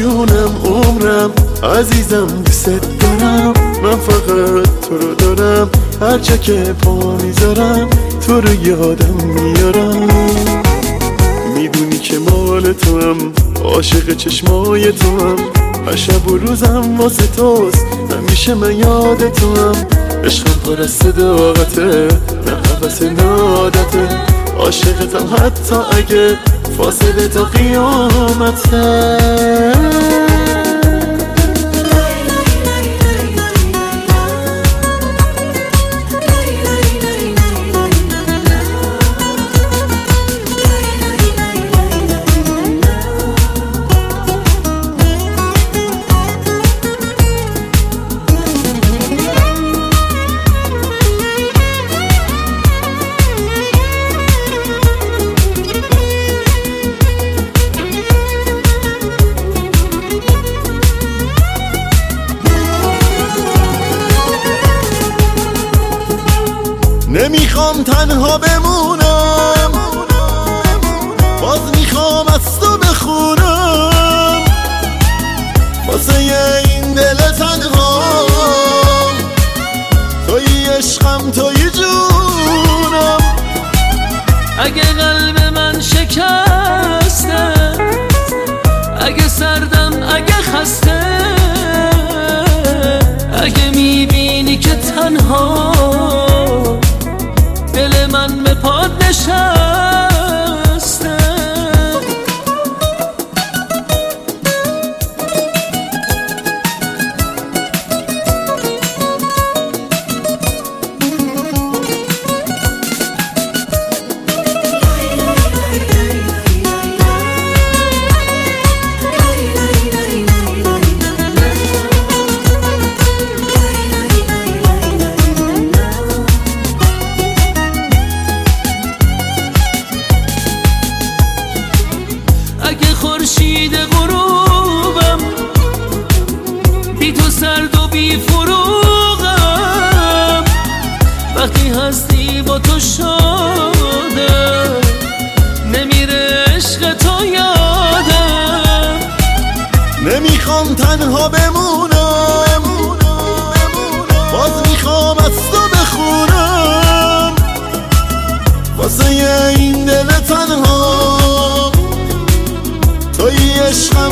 جونم عمرم عزیزم دوست دارم، من فقط تو رو دارم، هر جا که پا میذارم تو رو یادم میارم. میدونی که مال تو هم، عاشق چشمای تو هم، هر شب و روزم واسه توست، همیشه من یاد تو هم. عشقم پر از صداقته، نه حوث نه عادته، عاشقتم حتی اگه فاصله تا قیامته. نمیخوام تنها بمونم، باز میخوام از تو بخونم، واسه این دل تنها توی عشقم توی جونم. اگه قلب من شکسته، اگه سردم، اگه خسته، اگه میبینی که تنها دل من به پاد نشسته، خورشید غروبم بی تو سرد و بی فروغم، وقتی هستی با تو شادم، نمیره عشق تو یادم. نمیخوام تنها بمونم، باز میخوام از تو بخونم، واسه این دل تنها توی عشقم